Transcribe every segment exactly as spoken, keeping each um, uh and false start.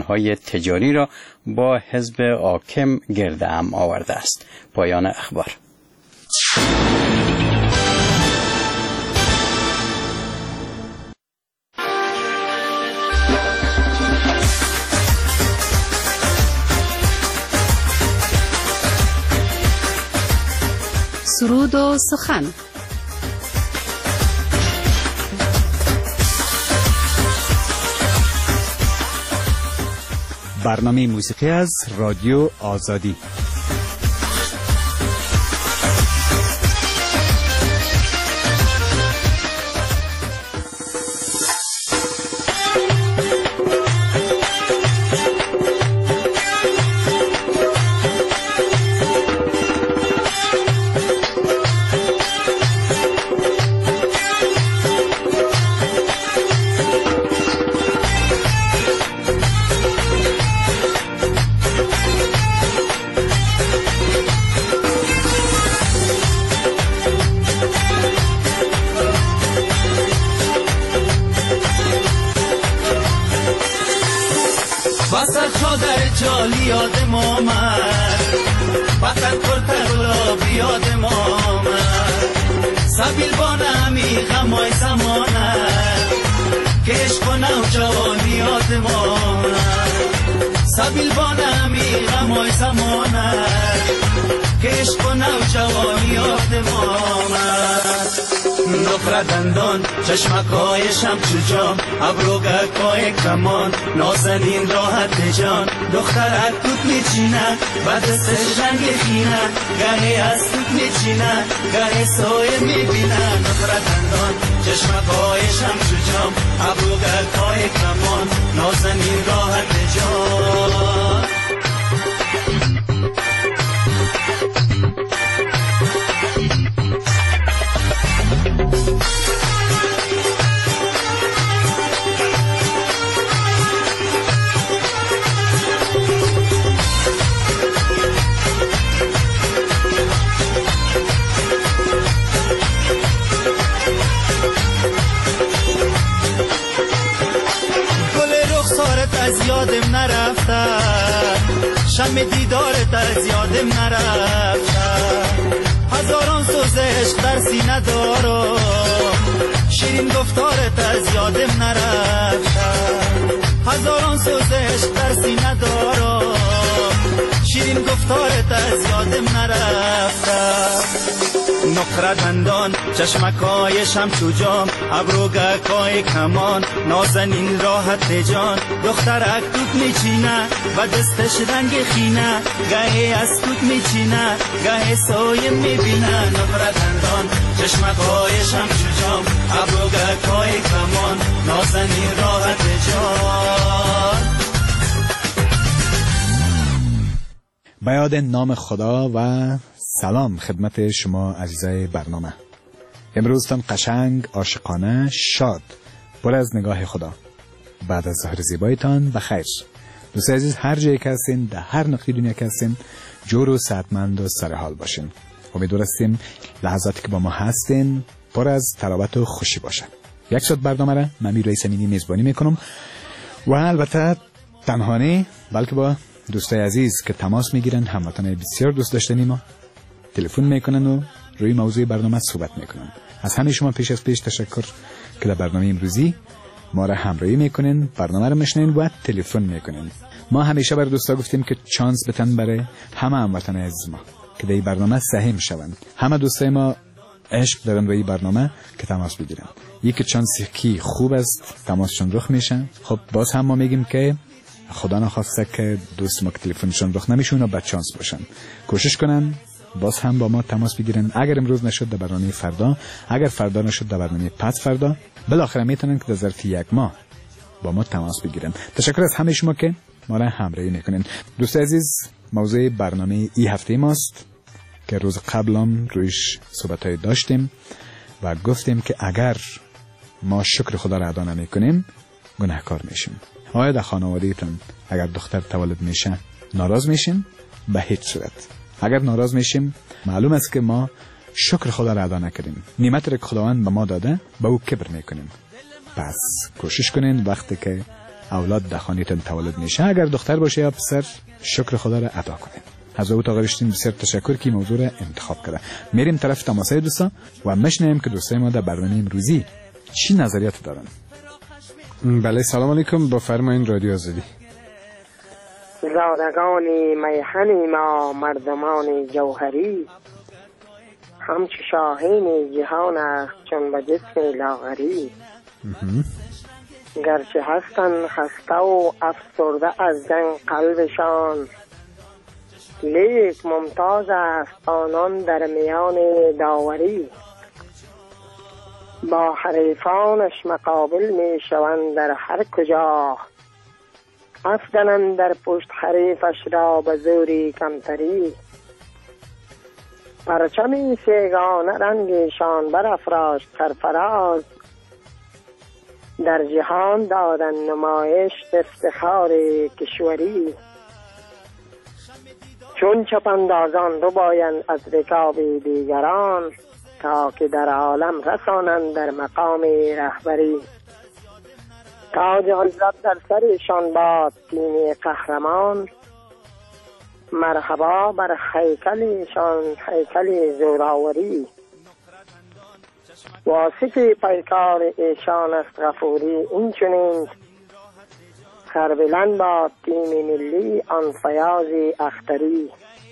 پیمانهای تجاری را با حزب حاکم گرد هم آورده است. پایان اخبار. سرود و سخن. برنامه موسیقی از رادیو آزادی. جالی یادم آمد وطن کرد گلابی یادم آمد سبیل با نمی غمای زمانت که عشق و نوجوانی یادم آمد سبیل با نمی غمای زمانت که عشق و نوجوانی یادم آمد نخره دندان چشمکایشم چو جام ابروگکای کمان نازنین راحت جان دخترک توت میچینه و دستش رنگ خینه گهی از توت میچینه گهی سایه میبینه نخره دندان چشمکایشم چو جام ابروگکای کمان نازنین راحت جان از یادم نرفته شم دیدارت از یادم نرفته هزاران سوز عشق در سینه دارم شیرین گفتارت از یادم نرفته هزاران سوز عشق در سینه دارم شیرین گفتارت از یادم نرفته نقره دندان چشمکایشم چو جام ابروگکای کمان نازنین راحت جان دخترک توت میچینه و دستش رنگ خینه گهی از توت میچینه گهی سایه میبینه نقره دندان چشمکایشم چو جام ابروگکای کمان نازنین راحت جان. به یاد نام خدا و سلام خدمت شما عزیزای برنامه. امروزتان قشنگ، عاشقانه، شاد، پر از نگاه خدا. بعد از ظهر زیبایتان بخیر. دوست عزیز هر جایی که هستین، در هر نقطه دنیا که هستین، جور و صحتمند و سرحال باشین. امیدوار هستیم لحظاتی که با ما هستین پر از تراوت و خوشی باشه. یک ساعت برنامه را من رئیس امینی میزبانی میکنم و البته تنهانه بلکه با دوستای عزیز که تماس میگیرن، هموطنان بسیار دوست داشتنی ما تلفن میکنن و روی موضوع برنامه صحبت میکنن. از همه شما پیش از پیش تشکر که در برنامه امروزی ما را همراهی میکنین، برنامه را میشنین و تلفن میکنین. ما همیشه بر دوستا گفتیم که چانس بتن برای همه هموطنان عزیز ما که در این برنامه سهم شوند. همه دوستای ما عشق دارن روی برنامه که تماس بگیرن. یکی چانسی کی خوب است تماسشون رخ میشن. خب باز هم ما میگیم که خدا نخواسته که دوست ما که تلفنشون رخ نمیشون و بد چانس باشن، کوشش کنن باز هم با ما تماس بگیرن. اگر امروز نشد در برنامه فردا، اگر فردا نشد در برنامه پس فردا، بالاخره میتونن که در ظرف یک ماه با ما تماس بگیرن. تشکر از همه شما که ما را همراهی میکنین. دوست عزیز، موضوع برنامه این هفته ماست که روز قبل هم رویش صحبت‌های داشتیم و گفتیم که اگر ما شکر خدا را ادا نمی‌کنیم گناهکار میشیم. آیا در خانواده‌تون اگر دختر تولد میشه ناراض میشین؟ به هیچ صورت. اگر ناراض میشیم معلوم است که ما شکر خدا را ادا نکردیم. نعمت را که خداوند به ما داده به او کبر میکنیم. پس کوشش کنین وقتی که اولاد در خانه‌تان تولد میشه. اگر دختر باشه یا پسر شکر خدا را ادا کنید. از او تا گرشتین بسیار تشکر که موضوع را انتخاب کرده. میریم طرف تماسای دوستان و میشنویم که دوستای ما در برنامه امروزی چی نظریات دارن. بله سلام علیکم، با فرمایین رادیو آزادی. زادگان میهن ما مردمان جوهری، همچو شاهین جهان است چون به جسم لاغری. گرچه هستن خسته و افسرده از جنگ قلبشان، لیک ممتاز است آنان در میان داوری. با حریفانش مقابل می شوند در هر کجا، افزنند در پشت حریفش را به زوری کمتری. پرچمی سیگانه رنگشان برافراشت سرفراز، در جهان دادن نمایش افتخار کشوری. چون چپندازان رو باید از رکاب دیگران، تا که در عالم رسانند در مقام رهبری. تاج عزت در سرشان باد تیم قهرمان، مرحبا بر هیکلشان هیکل زوراوری. واصف پیکار ایشان است غفوری این چنین، سربلند باد تیم ملی آن فیاض اختری.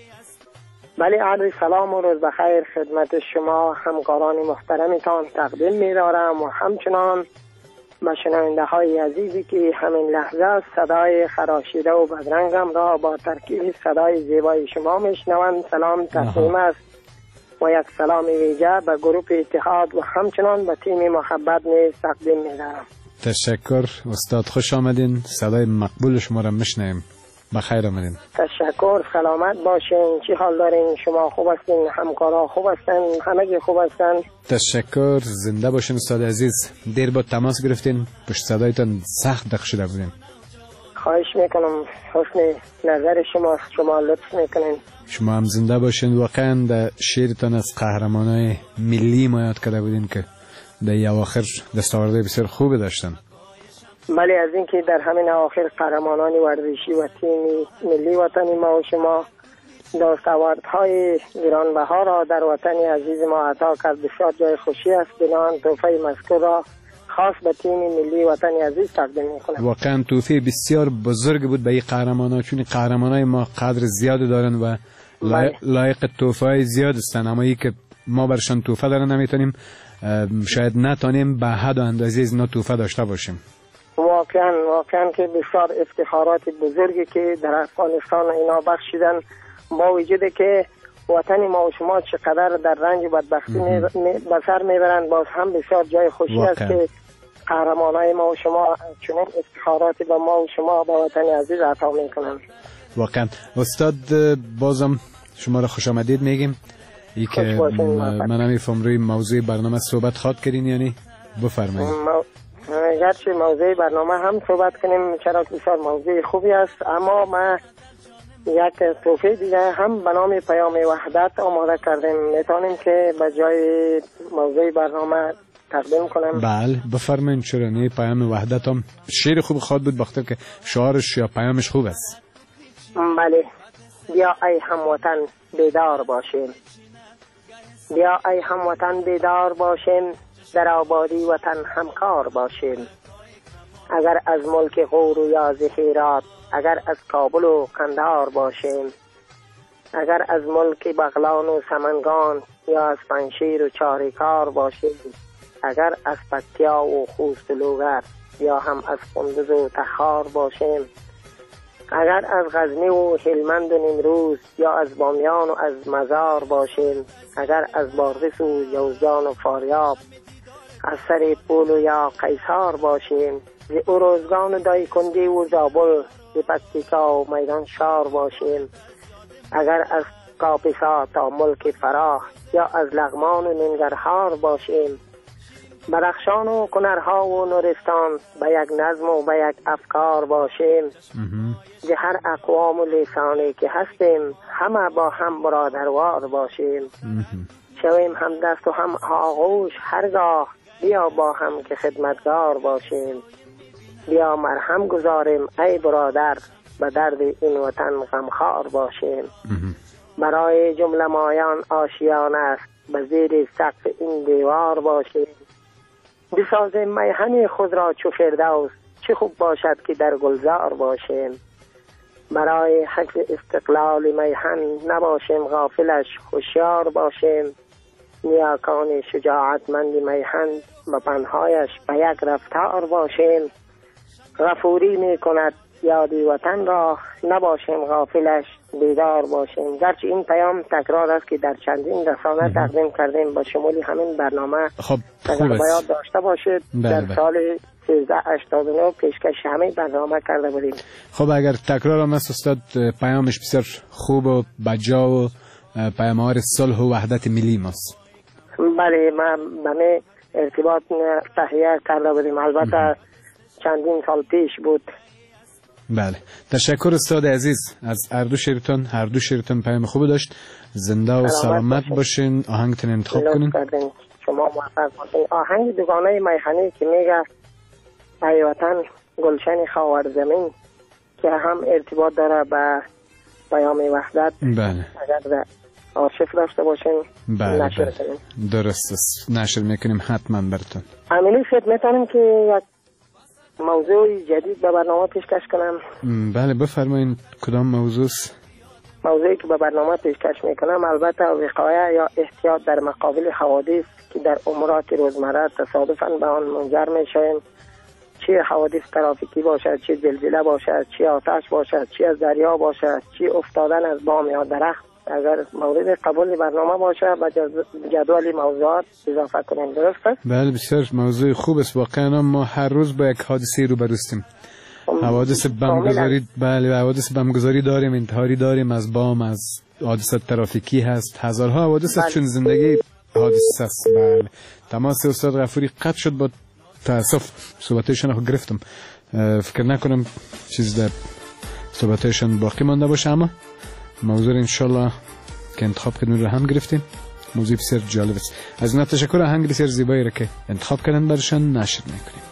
بله عرض سلام و روز بخیر خدمت شما همکاران محترمتان تقدیم می‌دارم و همچنان به شنونده های عزیزی که همین لحظه صدای خراشیده و بدرنگم را با ترکیب صدای زیبای شما میشنوند سلام تقدیم است و یک سلام ویژه به گروه اتحاد و همچنان به تیم محبت نیز تقدیم می‌دارم. تشکر استاد، خوش آمدین. صدای مقبول شما را میشنویم. بخیر آمدین. تشکر، سلامت باشین. چی حال دارین؟ شما خوب هستین؟ همکارا خوب هستن؟ همگی خوب هستن؟ تشکر، زنده باشین استاد عزیز. دیر با تماس گرفتین، پشت صدایتان سخت دق شده بودیم. خواهش میکنم، حسن نظر شما شما لطف میکنین. شما هم زنده باشین. واقعا در شعرتان از قهرمانای ملی ما یاد کرده بودین که در اواخر دستاوردهای بسیار خوب داشتن. بله، از اینکه در همین اواخر قهرمانان ورزشی و تیم ملی وطنی ما و شما دستاوردهای گرانبها را در وطن عزیز ما عطا کرد بسیار جای خوشی است. بنابراین تحفه مذکور را خاص به تیم ملی وطن عزیز تقدیم می‌کنم. واقعا تحفه بسیار بزرگ بود به این قهرمانان، چون قهرمانای ما قدر زیاد دارن و لایق, لایق تحفه زیاد هستند، اما ای که ما برشان تحفه دارن نمیتونیم، شاید نتونیم به حد و اندازه از اینا تحفه داشته باشیم. واقعا واقعا که بسیار افتخارات بزرگی که در افغانستان اینا بخشیدن، با وجودی که وطن ما و شما چقدر در رنج و بدبختی به سر میبرند، باز هم بسیار جای خوشی واقعا است که قهرمانای ما و شما چنین افتخاراتی به ما و شما با وطن عزیز عطا میکنند. واقعا استاد، بازم شما را خوش آمدید میگیم. ای که من نمیفهم روی موضوع برنامه صحبت خواد کردین، یعنی بفرمایید. مو... گرچه موضوع برنامه هم صحبت کنیم، چرا که بسیار موضوع خوبی است، اما ما یک توفیق دیگه هم به نام پیام وحدت آماده کردیم. میتونیم که به جای موضوع برنامه تقدیم کنم؟ بله بفرمایید. چرا نه، پیام وحدت هم شعر خوب خواد بود، بخاطر که شعارش یا پیامش خوب است. بله. بیا ای هموطن بیدار باشیم، بیا ای هموطن بیدار باشیم، در آبادی وطن همکار باشیم. اگر از ملک غور و یا هرات، اگر از کابل و قندهار باشیم، اگر از ملک بغلان و سمنگان یا از پنشیر و چاریکار باشیم، اگر از پکتیا و خوست و لوگر یا هم از قندوز و تخار باشیم، اگر از غزنی و هلمند و نیمروز یا از بامیان و از مزار باشیم، اگر از بارغیس و یوزان و فاریاب، از سر پول و یا قیصار باشیم، ز اروزگان و دایکندی و زابل، ز پکتیکا و میدان شار باشیم، اگر از کاپیسا تا ملک فراخ یا از لغمان و ننگرهار باشیم، بدخشان و کنرها و نورستان به یک نظم و به یک افکار باشیم، ز هر اقوام و لسانی که هستیم همه با هم برادروار باشیم، شویم هم دست و هم آغوش هرگاه، بیا با هم که خدمتگار باشیم. بیا مرهم گذاریم ای برادر، به درد این وطن غمخوار باشیم. برای جمله مایان آشیان است، به زیر سقف این دیوار باشیم. بسازیم میهن خود را چو فردوس، چه خوب باشد که در گلزار باشیم. برای حفظ استقلال میهن نباشیم غافلش، هوشیار باشیم. نیاکان شجاعتمند میهن به پنهایش به یک رفتار باشیم. غفوری می کند یادی وطن را، نباشیم غافلش بیدار باشیم. گرچه این پیام تکرار است که در چندین رسانه تقدیم کردیم، با شمول همین برنامه خب اگر باید داشته باشید بله در سال سیزده هشتاد و نه پیشکش همین برنامه کرده بودیم. خب اگر تکرار هم است استاد، پیامش بسیار خوب و بجا و پیام‌آور صلح و وحدت ملی ماست. بله، ما به ارتباط تهیه کرده بودیم، البته چندین سال پیش بود. بله، تشکر استاد عزیز از هر دو شیرتون. هر دو شیرتون پیام خوب داشت. زنده و سلامت باشین. آهنگتون انتخاب کنین. شما موفق باشین. آهنگ دوگانه میهنی که میگه ای وطن گلشن خاور زمین، که هم ارتباط داره به پیام وحدت. بله، اگر در آرشیف داشته باشین بله نشر بله. کنیم. درست است، نشر میکنیم حتما براتون. عملی فکر میتونیم که یک موضوع جدید به برنامه پیشکش کنم. بله بفرمایید. کدام موضوع است؟ موضوعی که به برنامه پیشکش میکنم البته وقایه یا احتیاط در مقابل حوادث که در امورات روزمره تصادفاً به آن منجر میشویم، چه حوادث ترافیکی باشد، چه زلزله باشد، چه آتش باشد، چه از دریا باشد، چه افتادن از بام یا درخت. اگر مورد قبول برنامه باشه به جدول موضوعات اضافه کنیم. درست است؟ بله بسیار موضوع خوب است. واقعا ما هر روز با یک حادثه رو بروستیم. حوادث بمگذاری، بله حوادث بمگذاری داریم، انتحاری داریم، از بام، از حادثات ترافیکی هست، هزارها حوادث است. چون زندگی حادثه است. بله. تماس استاد غفوری قطع شد، با تاسف صحبتشون رو گرفتم. فکر نکنم چیز در صحبتشون باقی مانده باشه، اما موضوع انشالله که انتخاب کردن رو هم گرفتیم. موضوع بسیار جالب است. از اینا تشکر. آهنگ بسیار زیبایی رو که انتخاب کردن برشان نشر میکنیم.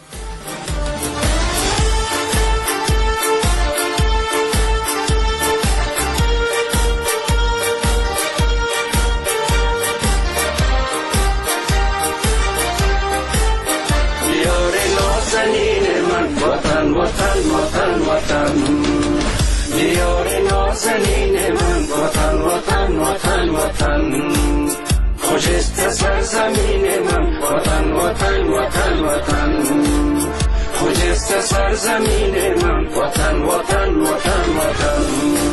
دیار نازنین من، وطن وطن وطن وطن، دیار نازنین من، وطن وطن وطن وطن، خوشست سرزمین من، وطن وطن وطن وطن، خوشست سرزمین من، وطن وطن وطن وطن.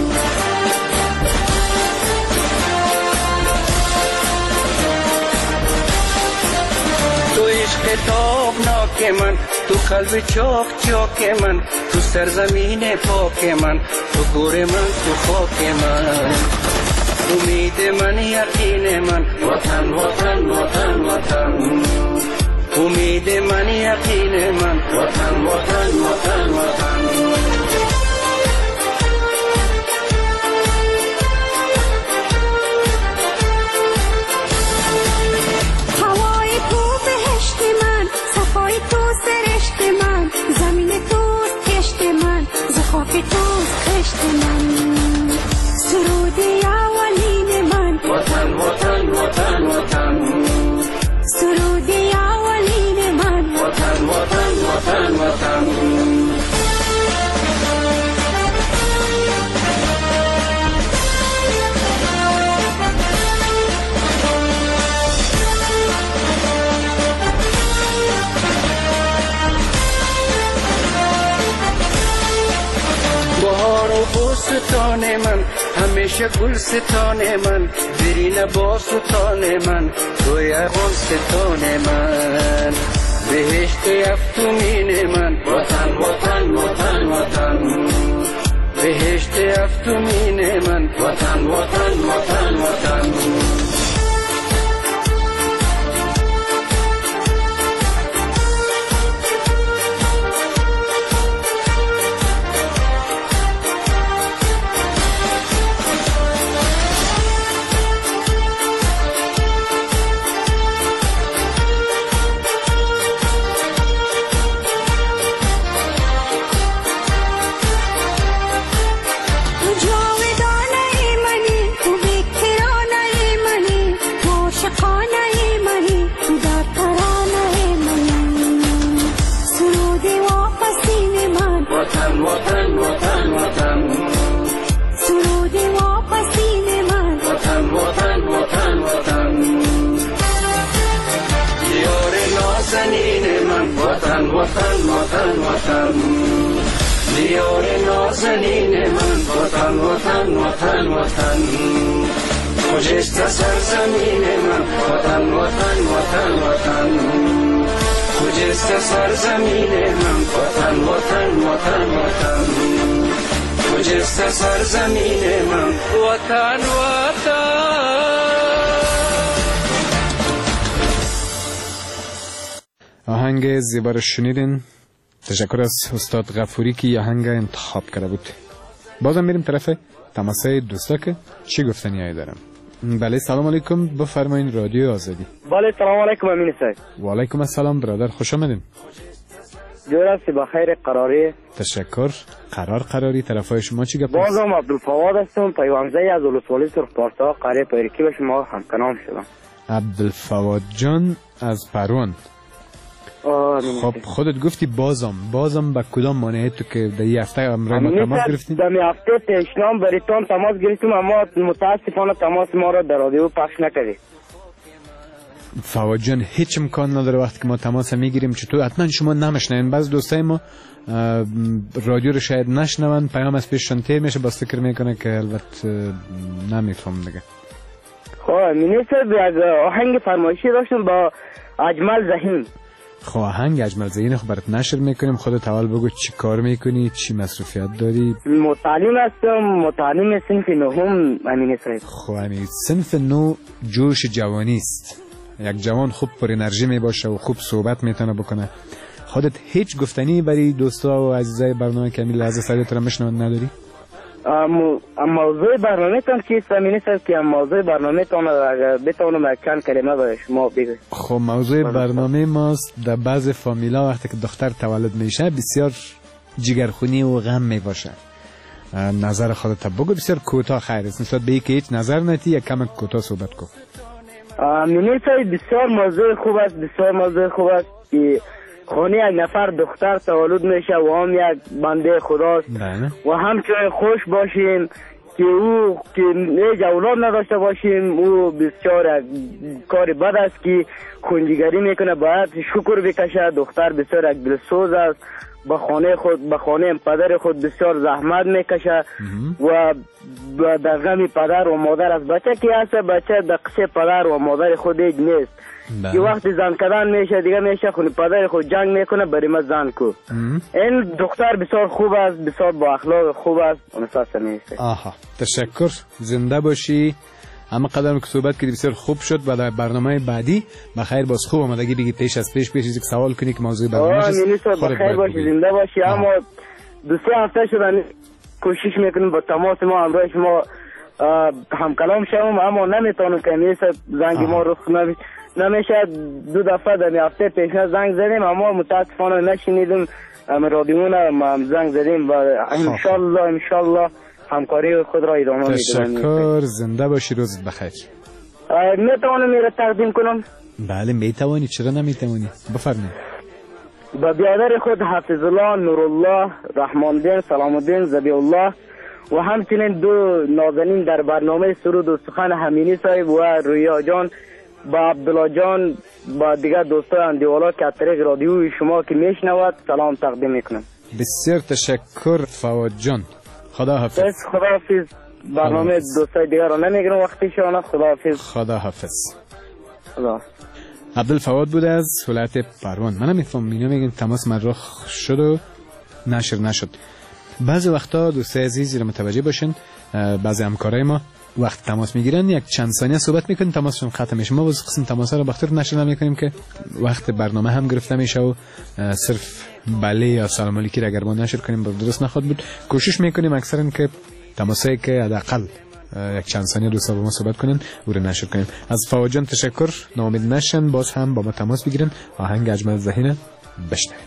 تو عشق تابناک من، تو قلب چاک چاک من، تو سرزمین پاک من، تو گور من، تو خاک من، امید من، یقین من، وطن وطن وطن وطن، امید من، یقین من، وطن وطن وطن وطن. خاک توست خشت من، سرود اولین من، وطن وطن وطن وطن، سرود اولین من، وطن وطن وطن وطن. بهار و بوستان من، همیشه گل ستان من، برین باستان من، توی افغانستان من، بهشت افتومین من، وطن وطن وطن وطن، بهشت افتومین من، وطن وطن وطن وطن. دیار نازنین من وطن وطن وطن وطن خجست سرزمین من وطن وطن وطن وطن خجست سرزمین من وطن وطن وطن وطن خجست سرزمین من وطن وطن. آهنگ زیبا رو شنیدین. تشکر از استاد غفوری که آهنگ انتخاب کرده بود. بازم میریم طرف تماسای دوستا که چی گفتنی هایی دارم. بله سلام علیکم، بفرمایین رادیو آزادی. بله سلام علیکم امین صاحب. و علیکم السلام برادر، خوش آمدین. جور هستی بخیر قراری؟ تشکر. قرار قراری طرفای شما چی گپ؟ بازم عبدالفواد هستم، پیوانزه از ولسوالی سرخپارسا قریه پیرکی به شما همکنام شدم. عبدالفواد جان از پروان. خب خودت گفتی بازم بازم به کدام مانعه تو که در یه هفته امروز ما تماس گرفتیم؟ در یه هفته پیشنام بریتان تماس گرفتیم اما متاسفانه تماس ما را در رادیو پخش نکردی. فواد جان هیچ امکان نداره وقتی که ما تماس میگیریم چطور حتما شما نمیشنین. بعض دوستای ما رادیو رو شاید نشنون، پیام از پیششون تیر میشه، باز فکر میکنه که البته نمیفهم دیگه. خب مینیستر آهنگ فرمایشی داشتم با اجمل زهین. خب آهنگ اجمل زهین خب برات نشر میکنیم. خودت اول بگو چی کار میکنی، چی مصروفیت داری؟ متعلم هستم، متعلم صنف نهم امین صاحب. خب همین صنف نو جوش جوانی است. یک جوان خوب پر انرژی می باشه و خوب صحبت میتونه بکنه. خودت هیچ گفتنی برای دوستا و عزیزای برنامه که همین لحظه سریع تو میشنون نداری؟ موضوع برنامه تان چیست امین صاحب که موضوع برنامه تان بتونم چند کلمه به شما بگم؟ خب موضوع برنامه ماست در بعض فامیلا وقتی که دختر تولد میشه بسیار جگرخونی و غم می باشه. نظر خودت بگو، بسیار کوتاه خیر است، نسبت به اینکه هیچ نظر نتی یک کم کوتاه صحبت کن. امین صاحب بسیار موضوع خوب است، بسیار موضوع خوب است که خانه یک نفر دختر تولد میشه و هم یک بنده خداست و همچنین خوش باشیم که او که نیج اولاد نداشته باشیم. او بسیار کار بد است که خونجیگری میکنه، باید شکر بکشه. دختر بسیار یک دلسوز است، به خانه خود به خانه پدر خود بسیار زحمت میکشه و در غم پدر و مادر از بچه که هست بچه در قصه پدر و مادر خود هیچ نیست. که وقتی زن کردن میشه دیگه میشه خود پدر خود جنگ میکنه برای ما زن کو. این دختر بسیار خوب است، بسیار با اخلاق خوب است. اونساس میشه. آها تشکر، زنده باشی. اما قدم که صحبت کردی بسیار خوب شد. بعد برنامه بعدی بخیر باز خوب آمدگی بگی پیش از پیش پیش یک سوال کنی که موضوع برنامه است. بخیر باشی، زنده باشی. اما دو سه هفته شدن کوشش میکنیم با تماس ما همراه شما هم کلام شوم اما نمیتونم که میشه زنگ ما رخ نمیشه. دو دفعه در هفته پیش زنگ زدیم اما متاسفانه نشنیدیم. رادیو هم زنگ زدیم و ان شاء الله ان شاء الله همکاری خود را ادامه میدیم. تشکر، زنده باشی، روزت بخیر. میتوانم میره تقدیم کنم؟ بله میتوانی، چرا نمیتوانی؟ بفرمایید. با بیادر خود حافظ الله، نورالله، رحمان الدین، سلام الدین، ذبیح الله و همچنین دو نازنین در برنامه سرود و سخن همینی صاحب و رویا جان با عبدالله جان با دیگر دوستای اندیوالا که از طریق رادیوی شما که میشنود سلام تقدیم میکنم. بسیار تشکر فواد جان، خدا حافظ. خدا حافظ. برنامه دوستای دیگر رو نمیگیرم وقتی شما. خدا حافظ. خدا حافظ. خدا. عبدالفواد بوده از ولایت پروان. من نمیفهم اینا میگن تماس مرخ شد و نشر نشد. بعضی وقتا دوستای عزیزی رو متوجه باشین، بعضی همکارای ما وقت تماس میگیرن یک چند ثانیه صحبت میکنن تماسشون ختم میشه. ما واسه قسم تماس رو بخاطر نشر نمیکنیم که وقت برنامه هم گرفته میشه و صرف بله یا سلام علیکی اگر ما نشر کنیم درست نخواد بود. کوشش میکنیم اکثرا که تماسایی که حداقل یک چند ثانیه دوستا با ما صحبت کنن و رو نشر کنیم. از فواد جان تشکر، ناامید نشن، باز هم با ما تماس بگیرن. آهنگ اجمل زهین بشنویم.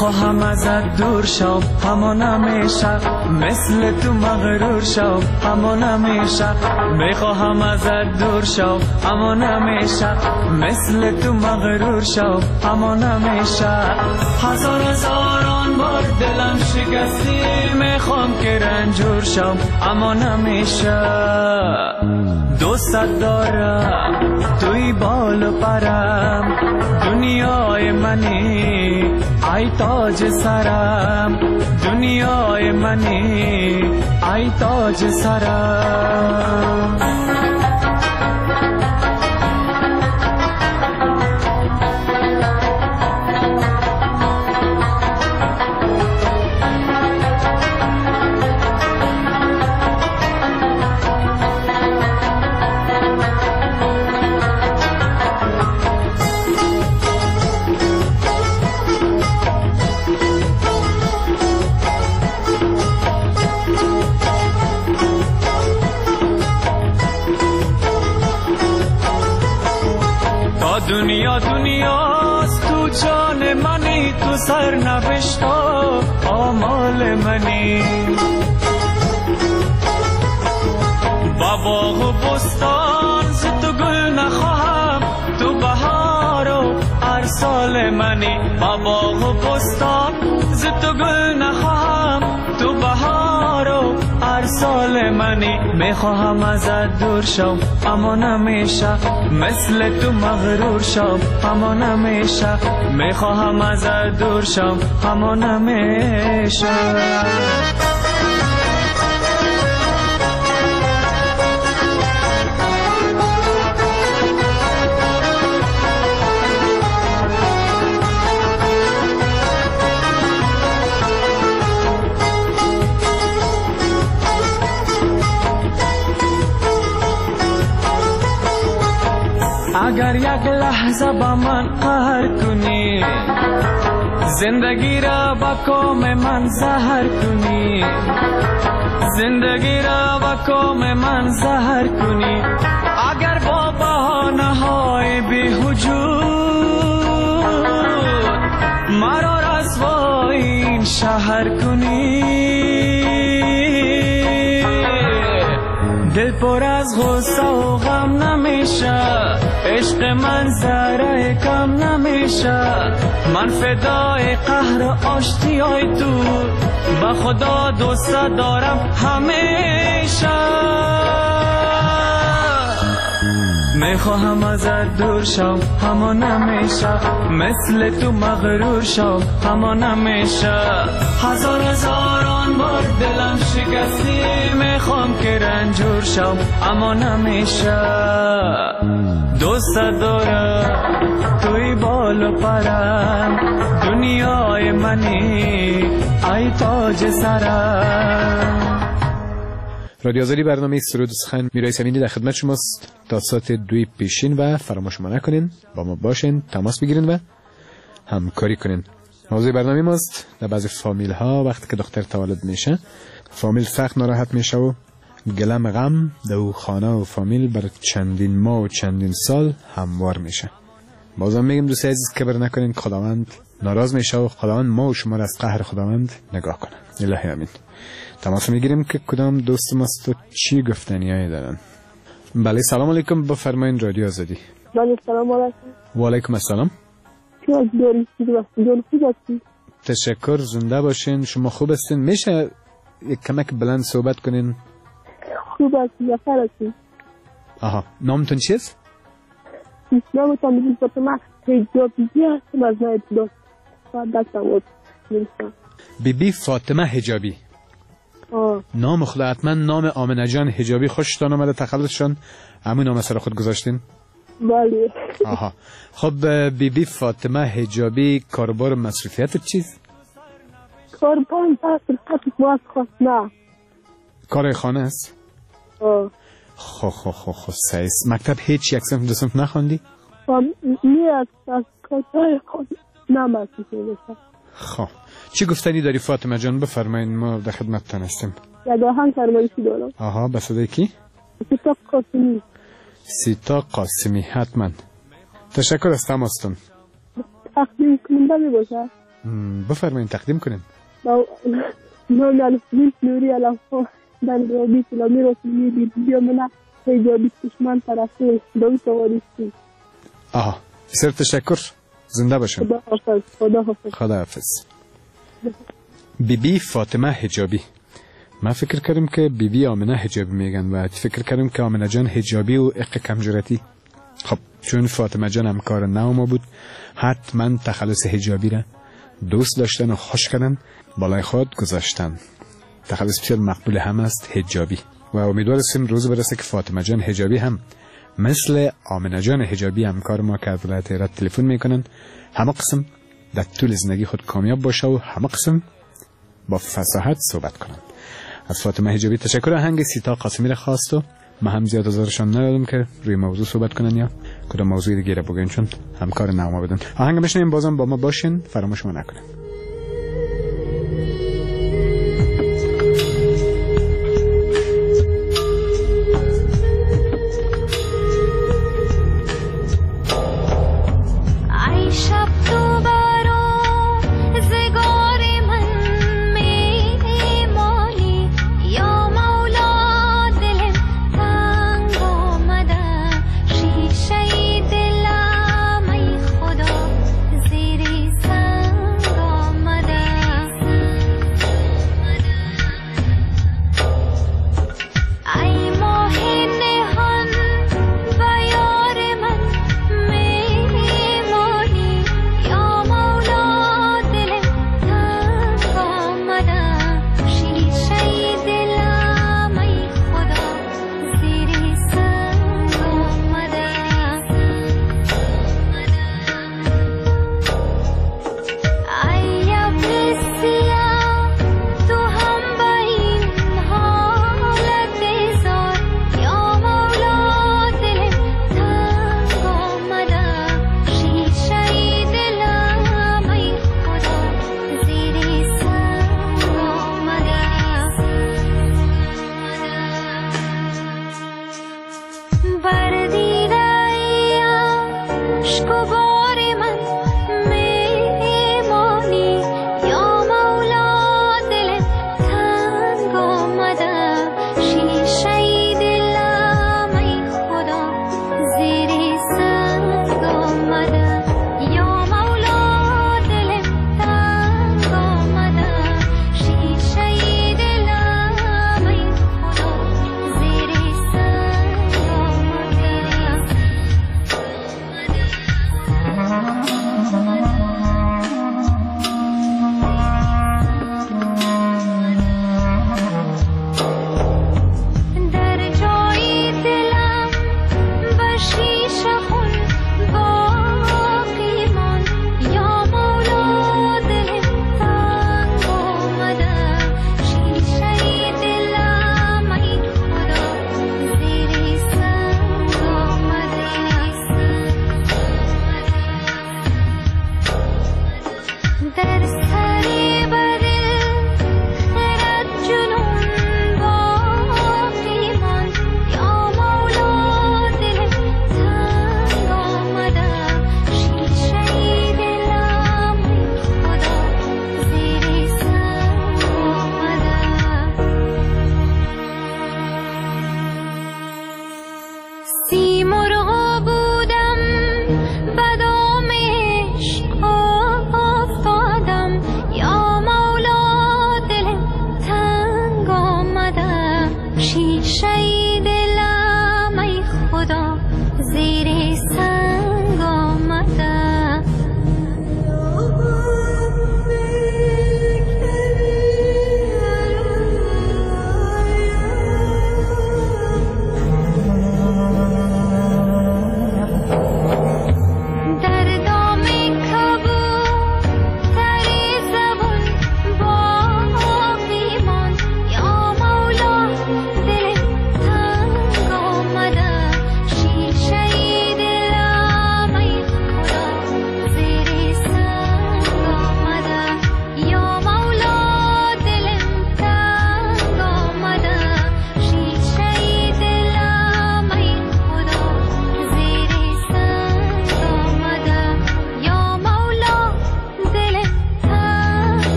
میخواهم ازت دور شم همان همیشه، مثل تو مغرور شم همان همیشه. میخواهم ازت دور شم همان همیشه، مثل تو مغرور شم همان همیشه. هزار هزاران بار دلم شکستی، میخوام که رنجور شم همان همیشه. دوست دارم توی بال و پرم، دنیای منی ای تاج سرم، دنیای منی ای تاج سرم. دنیا دنیاست تو جان منی، تو سر نوشتا آمال منی. با باغ و بستان ز تو گل نخواهم، تو بهار و هر سال منی. با باغ و بستان ز تو گل نخواهم، تو بهار و هر سال منی. میخواهم ازت دور شم اما نمیشه، مثل تو مغرور شم اما نمیشه. میخواهم ازت دور شم اما نمیشه. اگر یک لحظه با من قهر کنی، زندگی را با کام من زهر کنی، زندگی را با کام من زهر کنی. اگر با بهانه های بی‌وجود مرا رسوای این شهر کنی، دل پر از غصه و غم نمیشه، عشق من ذره کم نمیشه. من فدای قهر و آشتیای تو، با خدا دوست دارم همیشه. میخواهم ازت دور شم اما نمیشه، مثل تو مغرور شم اما نمیشه. هزار هزاران بار دلم شکستی، میخوام که رنجور شم اما نمیشه. دوست دارم توی بال و پرم، دنیای منی ای تاج سرم. رادیو آزادی برنامه سرود و سخن میرای سمینی در خدمت شماست تا ساعت دوی پیشین و فراموش ما نکنین با ما باشین، تماس بگیرین و همکاری کنین. موضوع برنامه ماست در بعضی فامیل ها وقتی که دختر تولد میشه، فامیل سخت ناراحت میشه و گلم غم در خانه و فامیل بر چندین ماه و چندین سال هموار میشه. بازم میگم دوست عزیز کبر نکنین، خداوند ناراض میشه و خداوند ما و شما را از قهر خداوند نگاه کنه. الهی امین. تماس میگیریم که کدام دوست ماست و چی گفتنیایی دارن. بله سلام علیکم، بفرمایین رادیو آزادی. بله سلام علیکم. و علیکم السلام. تشکر، زنده باشین. شما خوب هستین؟ میشه یک کمک بلند صحبت کنین؟ خوب هستین یا خیر هستین؟ آها، نامتون چیست؟ نامتون بیبی فاطمه حجابی هستم از نایت دوست دستم بود میرسم. بیبی فاطمه حجابی. آه. نام خدا، حتما نام آمنه جان حجابی خوشتان آمده، تخلصشان همون نام سر خود گذاشتین؟ بله. آها، خب بیبی فاطمه حجابی کاربار مصروفیت چیز؟ کاربار مصروفیت باز خواست نه. کار خانه است؟ آه. خو خو خو خو سیس. مکتب هیچ یک صنف دو صنف نخواندی؟ نه از کارهای خود نمسیده بشم. خب چی گفتنی داری فاطمه جان؟ بفرمایین، ما در خدمتتان هستیم. یک آهنگ فرمایشی دارم. آها، به صدای کی؟ سیتا قاسمی. سیتا قاسمی، حتما. تشکر از تماستون. تقدیم کننده می باشه؟ بفرمایید تقدیم کنین. نام الفلیس نوری الافا در رابی سلامی رسولی بیدی امنه حجابی کشمن طرفه داوی سواریستی. آها بسیار تشکر. زنده باشین. خدا حافظ. خدا حافظ. خدا حافظ. بی بی فاطمه حجابی. من فکر کردم که بی بی آمنه حجابی میگن و فکر کردم که آمنه جان حجابی و اق کمجورتی. خب چون فاطمه جان همکار نو ما بود حتما تخلص حجابی را دوست داشتن و خوش کردن بالای خود گذاشتن. تخلص بسیار مقبول هم است حجابی و امیدوار هستیم روز برسه که فاطمه جان حجابی هم مثل آمنه جان حجابی همکار ما که از ولایت هرات تلفن میکنن همه قسم در طول زندگی خود کامیاب باشه و همه قسم با فصاحت صحبت کنن. از فاطمه حجابی تشکر. آهنگ سیتا قاسمی را خواست و ما هم زیاد ازشان ندادم که روی موضوع صحبت کنن یا کدام موضوع دیگه را بگن چون همکار نو بدن. آهنگ میشنیم بازم با ما باشین فراموش ما نکنین.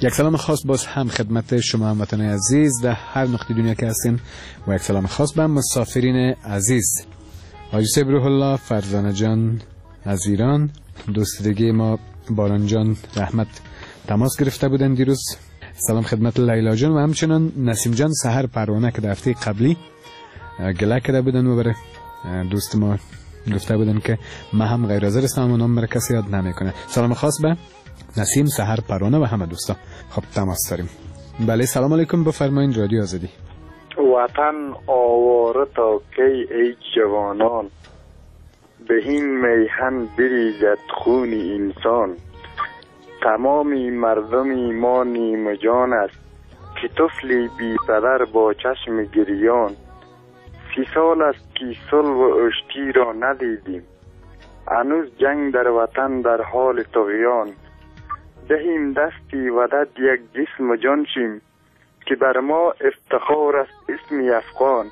یک سلام خاص باز هم خدمت شما هموطنان عزیز در هر نقطه دنیا که هستین و یک سلام خاص به مسافرین عزیز. حاجی صاحب روح الله فرزانه جان از ایران، دوست دیگه ما باران جان رحمت تماس گرفته بودن دیروز. سلام خدمت لیلا جان و همچنان نسیم جان سحر پروانه که در هفته قبلی گله کرده بودن و برای دوست ما گفته بودن که ما هم غیر حاضر هستم و نام برای کسی یاد نمیکنه. سلام خاص به نسیم سحر پروانه و همه دوستا. خب تماس داریم. بله سلام علیکم، بفرمایید رادیو آزادی. وطن آواره تا کی ای جوانان، به این میهن بریزد خون انسان. تمامی مردمی ما نیمه جان است که طفلی بی پدر با چشم گریان. سی سال است که صلح و اشتی را ندیدیم، هنوز جنگ در وطن در حال طغیان. دهیم دستی ودد یک جسم و جان شیم، که بر ما افتخار است اسمی افغان.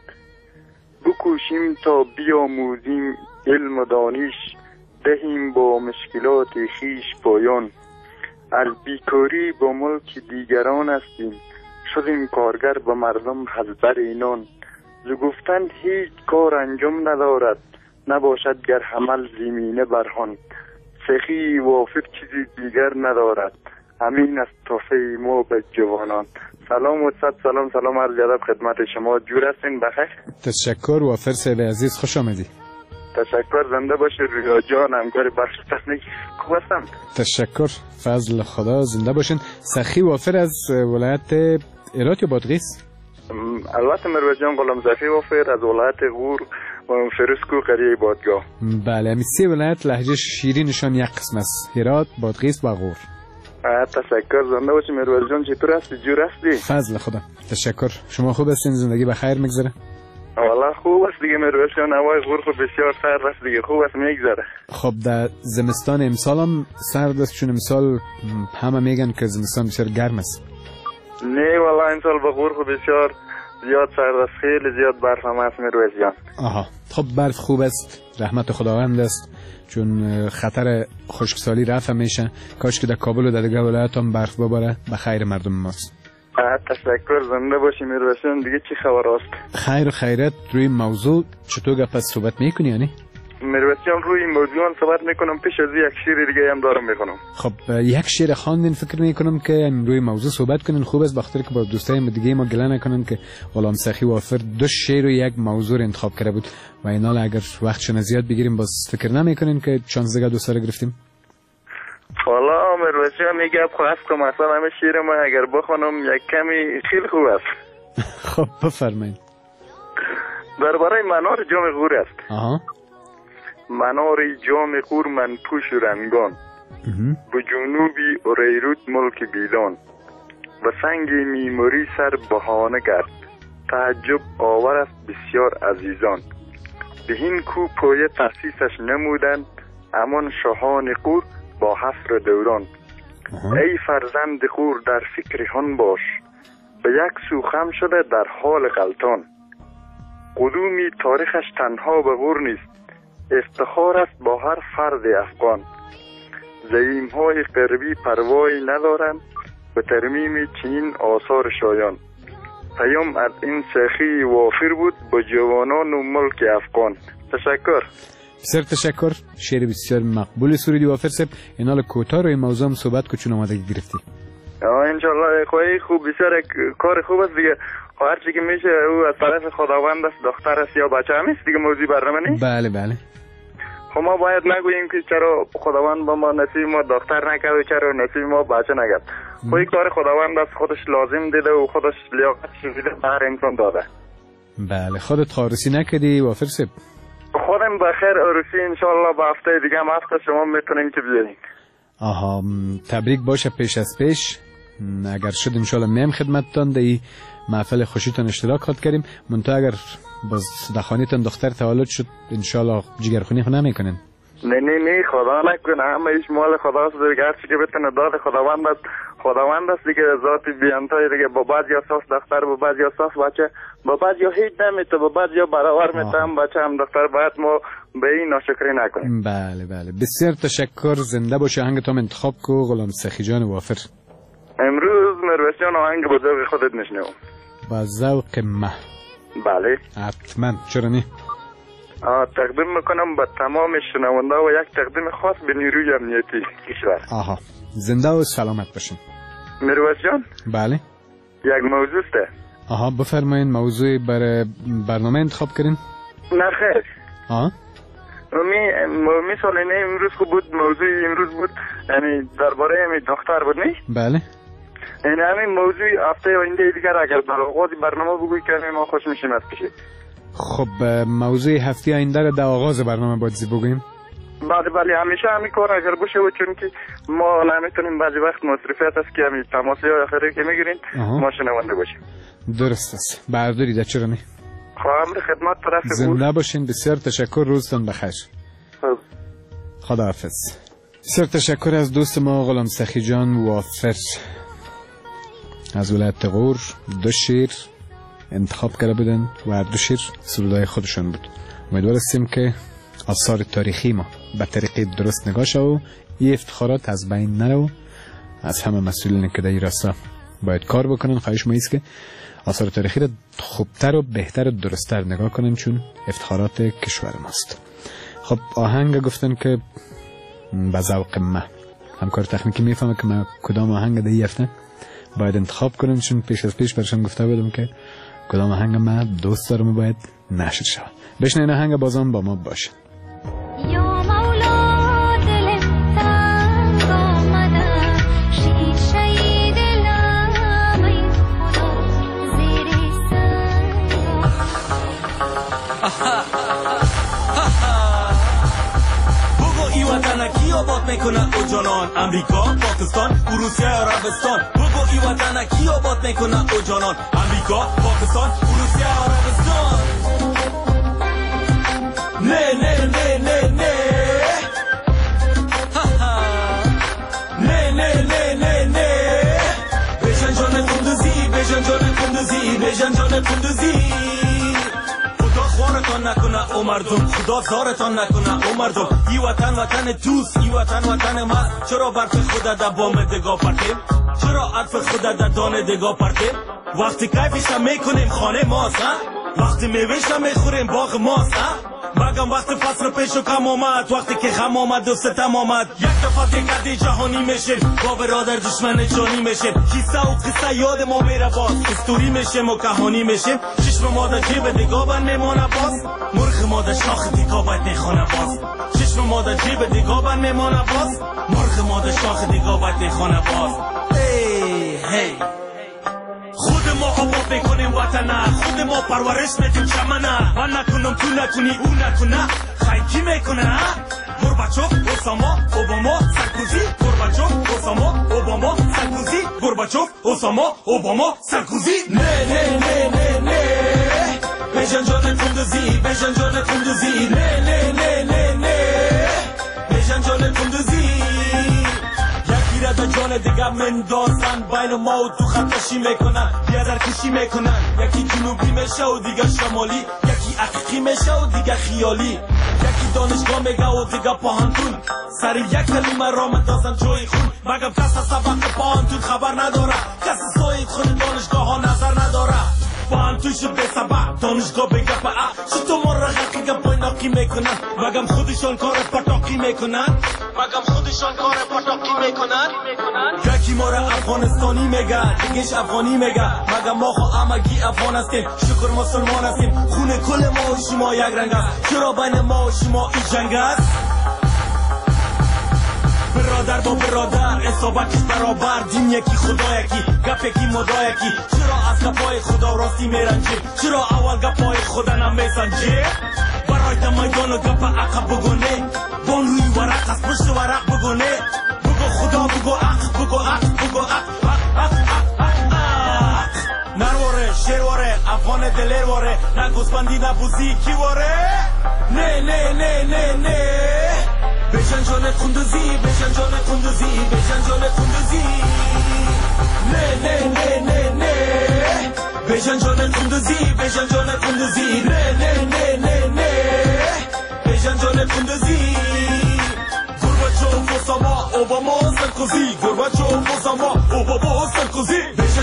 بکوشیم تا بیاموزیم علم و دانش، دهیم با مشکلات خیش پایان. از بیکاری با ملک دیگران هستیم، شدیم کارگر به مردم حذبر اینان. ز گفتن هیچ کار انجام ندارد، نباشد گر حمل زمینه برهان. سخی وافر چیزی دیگر ندارد، همین است تحفه ما به جوانان. سلام و صد سلام سلام عرض ادب خدمت شما. جور هستین بخیر؟ تشکر وافر صاحب عزیز، خوش آمدی. تشکر، زنده باشی ریا جان، همکار بخش تکنیک خوب هستم. تشکر، فضل خدا، زنده باشین. سخی وافر از ولایت هرات یا بادغیس؟ البته مروز جان غلام سخی وافر از ولایت غور و فرسکو قریه بادگاه. بله، همین سه ولایت لهجه شیرینشان یک قسم است، هرات، بادغیس و غور. تشکر، زنده باشی مروز جان. چطور هستی؟ جور هستی؟ فضل خدا. تشکر، شما خوب هستین؟ زندگی بخیر میگذره؟ والله خوب است دیگه مروز جان، هوای غور خود بسیار سرد است دیگه، خوب است میگذره. خب در زمستان امسال هم سرد است، چون امسال همه میگن که زمستان بسیار گرم است. نه والله امسال به غور خود بسیار زیاد سرد است، خیلی زیاد برف هم هست مروز جان. آها، خب برف خوب است، رحمت خداوند است، چون خطر خشکسالی رفع میشه. کاش که در کابل و در دیگه ولایات هم برف بباره، به خیر مردم ماست. تشکر، زنده باشی میروشن. دیگه چی خبر است؟ خیر و خیرت. روی موضوع چطور گپ صحبت میکنی یعنی؟ میروشن روی موضوع صحبت میکنم، پیش از یک شعر دیگه هم دارم میخونم. خب یک شعر خواندین، فکر میکنم که روی موضوع صحبت کنین خوب است، بخاطر که با دوستای دیگه ما گله نکنن که غلام سخی وافر دو شعر و یک موضوع انتخاب کرده بود و اینا اگر وقتشون زیاد بگیریم باز فکر نمیکنین که چانس دیگه دوستا رو گرفتیم. والا مروشن میگه خواست که مثلا همه شعر ما اگر بخونم یک کمی خیلی خوب است. خب بفرمایید. درباره منار جام غور است. آها. منار جام غور من پوش رنگان، به جنوبی اوریروت ملک بیلان. و سنگ میموری سر بهانه گرد، تعجب آور است بسیار عزیزان. به این کو پایه تأسیسش نمودند، امان شاهان غور با حفر دوران. ای فرزند غور در فکر هان باش، به یک سو خم شده در حال غلطان. قدومی تاریخش تنها به غور نیست، افتخار است با هر فرد افغان. زعیم های غربی پروایی ندارند به ترمیم چنین آثار شایان. پیام از این سخی وافر بود با جوانان و ملک افغان. تشکر. بسیار تشکر. شعر بسیار مقبول سرودی وافر صاحب. اینال کوتاه روی موضوع هم صحبت کو چون آماده گرفتی. انشالله خواهی خوب، بسیار کار خوب است دیگه. هر چی که میشه او از طرف خداوند است، دختر است یا بچه هم است دیگه، موضوع برنامه نیست. بله بله. خب ما باید نگوییم که چرا خداوند با ما نصیب ما دختر نکرد و چرا نصیب ما بچه نکرد. خواهی کار خداوند است، خودش لازم دیده و خودش لیاقتش دیده به هر انسان داده. بله. خودت عروسی نکردی وافر صاحب؟ خودم بخیر عروسی انشالله به هفته دیگه هم هفته شما میتونیم که بیاییم. آها، تبریک باشه پیش از پیش. اگر شد انشالله میم خدمتتان در این محفل خوشیتان اشتراک خود کردیم. منتها اگر باز در خانیتان دختر تولد شد انشالله جگرخونی خو نمیکنن. نه نه نه خدا نکنه، همه ایش مال خداست دیگه، هر چی که بتونه داد خداوند است. خداوند است دیگه، ذات بیانتای دیگه. با بعضی اساس دختر، با بعضی اساس بچه، با بعضی هیچ نمیته، با بعضی برابر میته، هم بچه هم دختر. باید ما به این ناشکری نکنیم. بله بله. بسیار تشکر. زنده باشه. هنگتام انتخاب کو غلام سخی جان وافر. امروز مروسیان آهنگ با ذوق خودت نشنوم. با ذوق ما. بله. حتما. چرا نی؟ تقدیم میکنم به تمام شنونده و یک تقدیم خاص به نیروی امنیتی کشور. آها. زنده و سلامت باشین. مروسیان؟ بله. یک موضوع است. آها بفرمایین. موضوع برای برنامه انتخاب کردین؟ نه خیر. آها. می مثال اینه امروز خوب بود، موضوع امروز بود یعنی درباره همین دختر بود نه؟ بله. این همین موضوع هفته آینده دیگر اگر در آغاز برنامه بگویی که ما خوش میشیم از پیش. خب موضوع هفته آینده رو در آغاز برنامه باید بگوییم. بله بله همیشه همین کار اگر باشه و چون که ما نمیتونیم بعضی وقت مصرفیت است که همین تماسی های آخری که میگیرین ما شنونده باشیم. درست است. برداری چرا نه؟ خواهم خدمت طرف زنده باشین. بسیار تشکر. روزتون بخیر. خداحافظ. بسیار تشکر از دوست ما غلام سخی جان وافر از ولایت تغور. دو شیر انتخاب کرده بودن و دو شیر سرودای خودشون بود. امیدوار هستیم که آثار تاریخی ما به طریق درست نگاه شد و این افتخارات از بین نرو. از همه مسئولین که در این راستا باید کار بکنن خواهش ما است که آثار تاریخی را خوبتر و بهتر و درستتر نگاه کنن چون افتخارات کشور ماست. خب آهنگ گفتن که به ذوق ما. همکار تکنیکی میفهمه که ما کدام آهنگ در این هفته باید انتخاب کنن چون پیش از پیش برشان گفته بودم که کدام آهنگ ما دوست دارم باید نشر شود. بشنین آهنگ بازم با ما باشه. کی آباد میکنه او جانان امریکا پاکستان روسیه عربستان بگو ای وطن کی آباد میکنه او جانان امریکا پاکستان روسیه عربستان نه نه نه نه نه نه نه نه نه نه بشن جان کندوزی بشن جان کندوزی بشن جان کندوزی خورتان نکنه او مردم خدا زارتان نکنه او مردم ای وطن وطن دوست ای وطن وطن ما چرا برف خود در بام دگاه پرتیم چرا عطف خود در دانه دگاه پرتیم وقتی کیفش میکنیم خانه ماست وقتی میوهش میخوریم باغ ماست مگم وقت فصل پیش و کم آمد وقتی که غم آمد و ستم آمد یک دفعه دیگه جهانی میشیم با برادر دشمن جانی میشیم قصه و قصه یاد ما میره باز استوری میشیم و کهانی میشیم چشم ما در جیب دیگاه بند میمانه باز مرغ ما در شاخ دیگاه باید میخوانه باز چشم ما در جیب دیگاه بند میمانه باز مرغ ما در شاخ دیگاه باید میخوانه باز هی هی خود ما آباد میکنیم وطنه خود ما پرورش میدیم چمنه من نکنم تو نکنی او نکنه خیلی کی میکنه گورباچوف اوساما اوباما سرکوزی گورباچوف اوساما اوباما سرکوزی گورباچوف اوساما اوباما سرکوزی نه نه نه نه نه بشن جان کندوزی بشن جان کندوزی نه نه نه نه نه بشن جان کندوزی در جان دیگه مندازن بین ما و تو خطشی میکنن بیادر کشی میکنن یکی جنوبی میشه و دیگه شمالی یکی حقیقی میشه و دیگه خیالی یکی دانشگاه میگه و دیگه پاهنتون سر یک کلمه را مندازن جای خون مگم کس از سبق پاهنتون خبر نداره کس سایت خود دانشگاه ها نظر نداره پاهنتونش به سبق دانشگاه بگه پا چطور ما را غلقی پای ناقی میکنن مگم خودشان کار پتاقی میکنن مگم خودشان کار پتاقی میکنن یکی ما را افغانستانی میگه دیگهش افغانی میگه مگم ما خو همگی افغان هستیم شکر مسلمان هستیم خون کل ما و شما یک رنگ است چرا بین ما و شما این جنگ است برادر با برادر اصابتش برابر دین یکی خدا یکی گپ یکی مدا یکی چرا از گپای خدا راستی میرنجی چرا اول گپای خدا نمیسنجی برای دمیدان و گپ عقب بگونه بان روی ورق از پشت ورق بگونه بگو خدا بگو عق بگو عق بگو عق عق عق عق عق نرواره شیرواره افغان دلیرواره نه گوسپندی نه بوزی کی واره نه نه نه نه نه بشن جان کندوزی بشن جان کندوزی بشن جان کندوزی نه نه نه نه نه بشن جان کندوزی بشن جان کندوزی نه نه نه نه نه بشن جان کندوزی گورباچوف اوساما اوباما سرکوزی گورباچوف اوساما اوباما سرکوزی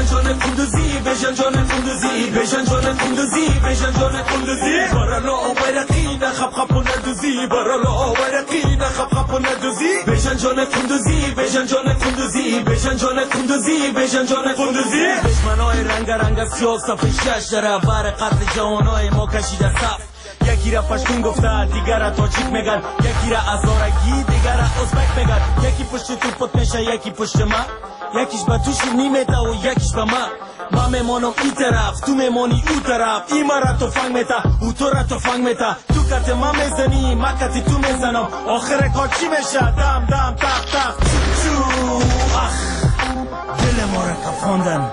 کندوزی بشن جان کندوزی برالا آورقی نخب خب و ندوزی برالا آورقی نخب خب و ندوزی بشن جان کندوزی بشن جان کندوزی بشن جان کندوزی بشن جان کندوزی دشمنای رنگ رنگ سیاه صف شش در بر قتل جوانای ما کشیده صف یکی را پشتون گفته دیگر را تاجیک میگن یکی را ازارگی دیگر را ازبک میگن یکی پشت تو پت میشه یکی پشت ما یکیش به توش نیمیده و یکیش به ما ما میمانم این طرف تو میمانی او طرف این ما را تو فنگ میتا او تو را تو فنگ میتا تو کت ما میزنی ما کتی تو میزنم آخر کار چی میشه دم دم تق تق چو چو اخ دل ما را کفاندن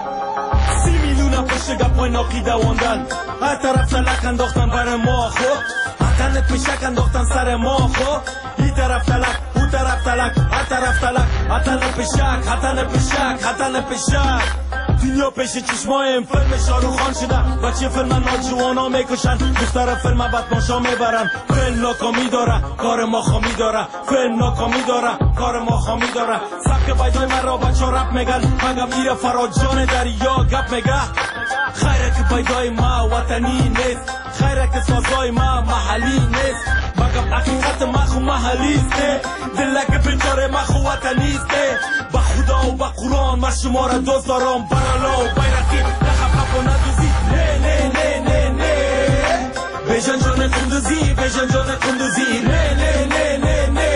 سی میلیون پشت گپای ناقی دواندن هر طرف تلک انداختن بر ما خو هتنت میشک انداختن سر ما خو این طرف تلک او طرف تلک هر طرف تلک هتنت پیشک هتنت پیشک هتنت پیشک دنیا پیش چشمایم فیلم شاروخ خان شده بچه فیلم ناجوانا میکشن دختر فیلم بدماشا میبرن فیلم ناکامی داره کار ما خامی داره فیلم ناکامی داره کار ما خامی داره سبک بیدای من را بچه رپ میگن مگم ایره فراجان دریا گپ میگه خیره که بیدای ما وطنی نیست خیره که سازای ما محلی نیست مگم حقیقت ما خو محلی است دلک بیچاره ما خو وطنی است با خدا و با قرآن ما شما را دوست دارم برالا و بیرقی نخب خب و ندوزی نه نه نه نه نه بشن جان کندوزی بشن جان کندوزی نه نه نه نه نه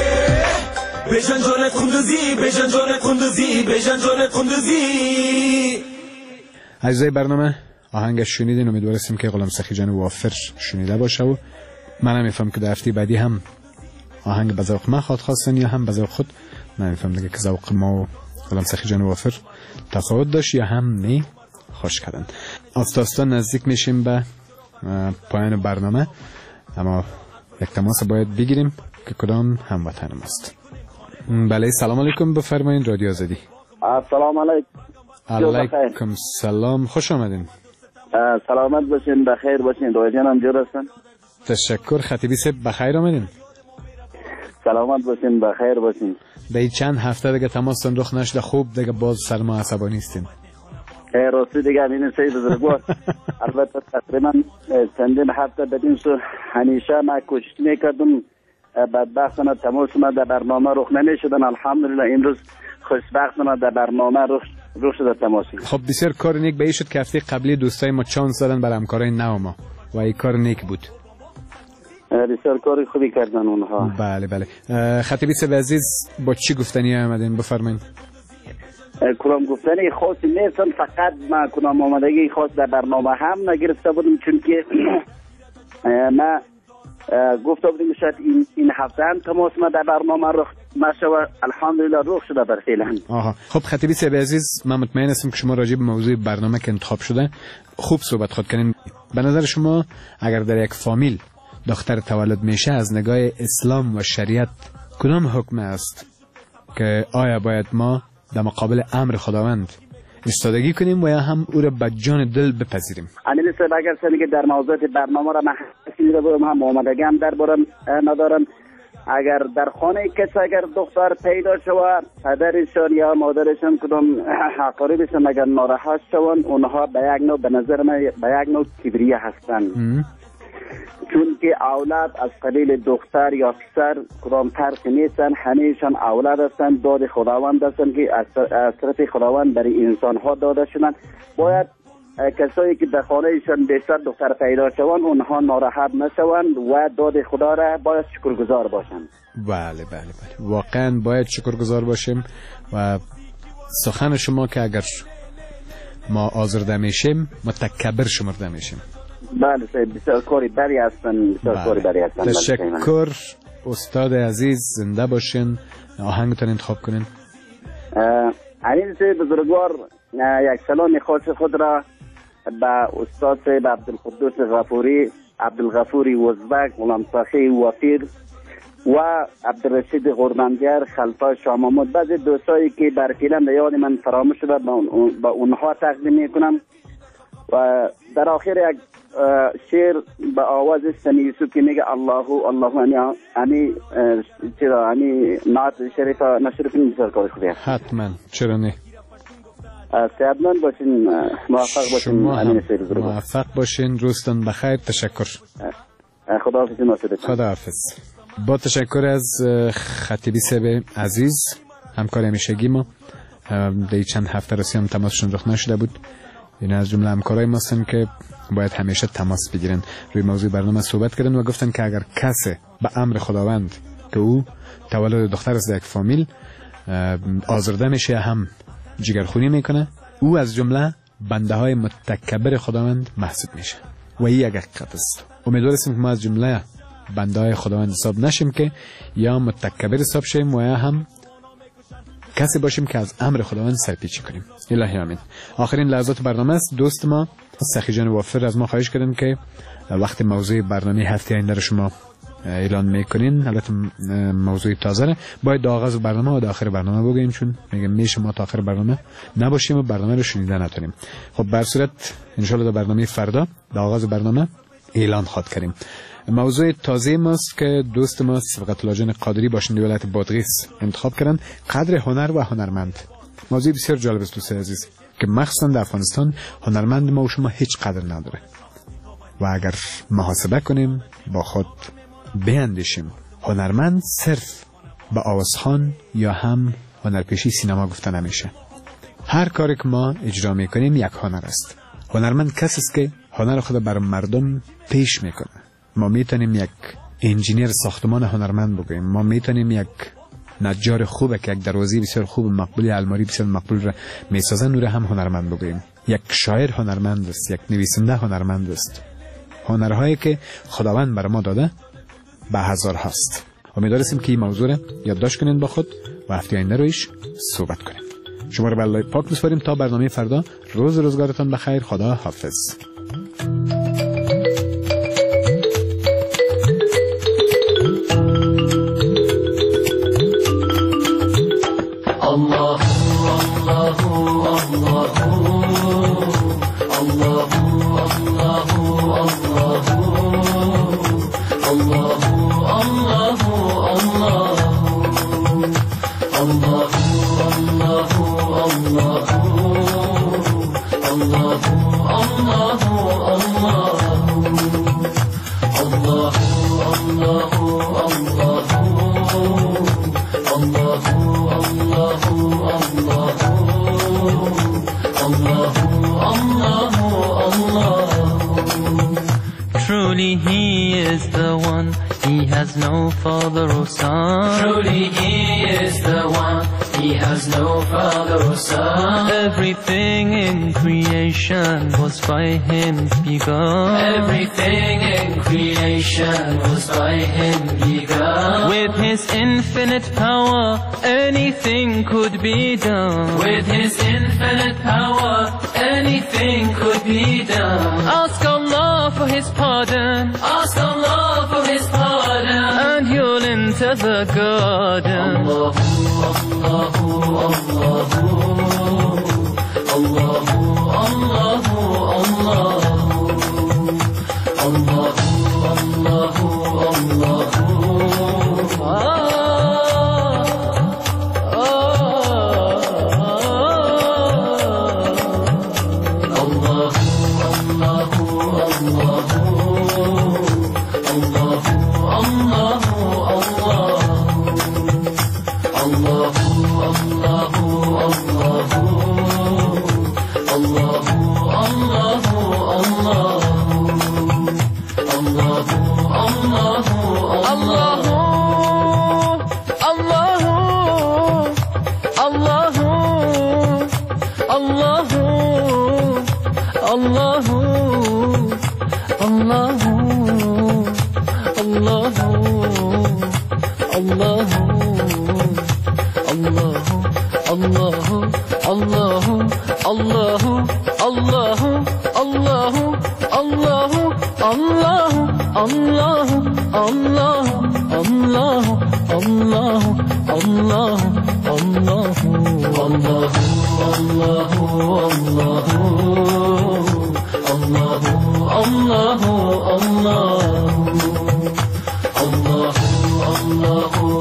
بشن جان کندوزی بشن جان کندوزی بشن جان کندوزی. عزیزای برنامه آهنگش شنیدین، امیدوارستیم که غلام سخی جان وافر شنیده باشه و من نمیفهم که در هفته بعدی هم آهنگ به ذوق ما خود خواستن یا هم به ذوق خود. نمیفهم دیگه که ذوق ما و غلام سخی جان وافر تفاوت داشت یا هم نه. خوش کردن. آستاستا نزدیک میشیم به پایان برنامه، اما یک تماس باید بگیریم که کدام هموطن ماست. بله سلام علیکم، بفرمایید رادیو آزادی. سلام علیکم. علیکم سلام، خوش آمدین. سلامت باشین، بخیر باشین. رایجان هم جور هستن. تشکر. خطیبی سب بخیر آمدین. سلامت باشین، بخیر باشین. به چند هفته دیگه تماستون رخ نشده، خوب دیگه باز سر ما عصبانی هستین. راستی دیگه این سید بزرگوار البته تقریبا چندین هفته بدین سو همیشه ما کوشش میکردم، بدبختانه تماس ما در برنامه رخ نمیشدن. الحمدلله امروز خوشبختانه در برنامه رخ رخ شده تماسی. خب بسیار کار نیک به این شد که هفته قبلی دوستای ما چانس دادن برای همکارای نو ما و این کار نیک بود. بسیار کار خوبی کردن اونها. بله بله. خطیبی سب عزیز با چی گفتنی آمدین بفرمایید. کلام گفتنی خاصی نیستن، فقط ما کلام آمدگی خاص در برنامه هم نگرفته بودم، چون که ما گفته بودیم شاید این این هفته هم تماس ما در برنامه رخ نشود. الحمدلله رخ شده بر فعلا. آها خب خطیبی سب عزیز، من مطمئن هستم که شما راجع به موضوع برنامه که انتخاب شده خوب صحبت خود کنین. به نظر شما اگر در یک فامیل دختر تولد میشه از نگاه اسلام و شریعت کدام حکم است که آیا باید ما در مقابل امر خداوند ایستادگی کنیم و یا هم او را به جان دل بپذیریم؟ امیر صاحب اگر سنی که در موضوع برنامه را محسوسی دارم هم آمدگی هم در بارم ندارم. اگر در خانه کسی اگر دختر پیدا شود، پدرشان یا مادرشان کدام اقاربشان اگر ناراحت شوند، اونها به یک نوع به نظر من به یک نوع کبریه هستند، چون که اولاد از قبیل دختر یا پسر کدام فرق نیستن، همهشان اولاد هستند، داد خداوند هستند که از طرف خداوند برای انسان ها داده شدن. باید کسایی که در خانهشان بیشتر دختر پیدا شوند اونها ناراحت نشوند و داد خدا را باید شکرگزار باشند. بله بله بله واقعا باید شکرگزار باشیم و سخن شما که اگر ما آزرده میشیم متکبر شمرده میشیم. بله سید بسیار کاری بری هستن، بسیار کاری بری هستن. تشکر استاد عزیز، زنده باشین. آهنگتون انتخاب کنین. عزیز بزرگوار یک سلام خاص خود را به استاد سید عبدالقدوس غفوری، عبدالغفوری وزبک، غلام سخی وفیر و عبدالرشید غربندگر، خلفا شاه محمود، بعضی دوستایی که بر فعلا یاد من فراموش شده با اونها تقدیم میکنم. و در آخر یک شعر به آواز سمی یوسف که میگه الله الله انی انی چرا انی نعت شریف نشر کنیم بسیار کار خوبی است. حتما چرا نه. صحتمند باشین، موفق باشین. موفق باشین. روزتون بخیر. تشکر. خداحافظ ناصر. خداحافظ. با تشکر از خطیبی صاحب عزیز، همکار همیشگی ما. در چند هفته رسی هم تماسشون رخ نشده بود. این از جمله همکارای ما هستن که باید همیشه تماس بگیرن. روی موضوع برنامه صحبت کردن و گفتن که اگر کسی به امر خداوند که او تولد دختر از یک فامیل آزرده میشه، هم جگرخونی میکنه، او از جمله بنده های متکبر خداوند محسوب میشه و این یک حقیقت است. امیدواریم که ما از جمله بنده های خداوند حساب نشیم که یا متکبر حساب شیم و یا هم کسی باشیم که از امر خداوند سرپیچی کنیم. الهی آمین. آخرین لحظات برنامه است. دوست ما سخی جان وافر از ما خواهش کردن که وقت موضوع برنامه هفته آینده رو شما اعلان میکنین. البته موضوع تازه باید تا آغاز برنامه و تا آخر برنامه بگیم، چون میگم میشه ما تا آخر برنامه نباشیم و برنامه رو شنیده نتونیم. خب بر صورت ان شاء الله در برنامه فردا تا آغاز برنامه اعلان خواهد کردیم. موضوع تازه ماست که دوست ما صبغت الله جان قادری باشنده ولایت بادغیس انتخاب کردن، قدر هنر و هنرمند. موضوع بسیار جالب است دوست عزیز که مخصوصا در افغانستان هنرمند ما و شما هیچ قدر نداره و اگر محاسبه کنیم با خود بیندیشیم، هنرمند صرف به آوازخوان یا هم هنرپیشی سینما گفته نمیشه. هر کاری که ما اجرا میکنیم یک هنر است. هنرمند کسی است که هنر خود بر مردم پیش میکنه. ما میتونیم یک انجینیر ساختمان هنرمند بگوییم، ما میتونیم یک نجار خوبه که یک دروازه بسیار خوب مقبولی، الماری بسیار مقبول را میسازن، نور هم هنرمند بگوییم. یک شاعر هنرمند است، یک نویسنده هنرمند است. هنرهایی که خداوند بر ما داده به هزار هست. امیدواریم که این موضوع را یادداشت کنین با خود و هفته آینده رویش صحبت کنیم. شما رو به الله پاک میسپاریم تا برنامه فردا. روز روزگارتان بخیر. خدا حافظ. Truly he is the one, he has no father or son. Truly he is the one, he has no father or son. Everything in creation was by him begun. Everything in creation was by him begun. With his infinite power, anything could be done. With his infinite power, anything could be done. Ask Allah for his pardon. Ask Allah for his pardon, and you'll enter the garden. Allahu, Allahu, Allahu, Allahu, Allahu, Allahu, Allahu, Allahu, Allahu.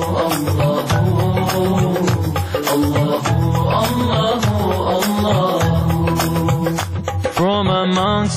Allah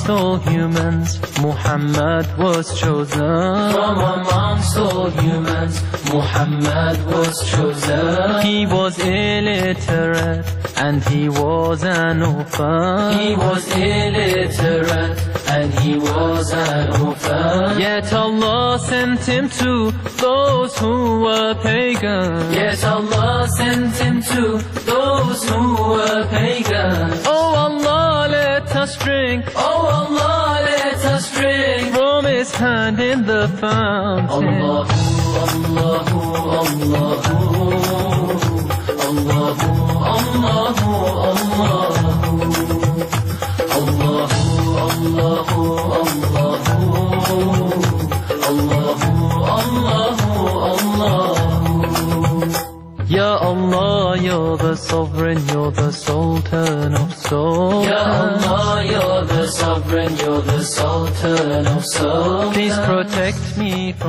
amongst all humans, Muhammad was chosen. From amongst all humans, Muhammad was chosen. He was illiterate and he was an orphan. He was illiterate and he was an orphan. Yet Allah sent him to those who were pagan. Yet Allah sent him to those who were pagan. Oh Allah, let us drink. Oh Allah, let us drink from his hand in the fountain. Allahu, Allahu, Allahu, Allahu, Allahu, Allahu, Allahu, Allahu, Allahu. Ya Allah, you're the sovereign, you're the sultan of souls. Ya Allah, you're the sovereign, you're the sultan of souls. Please protect me from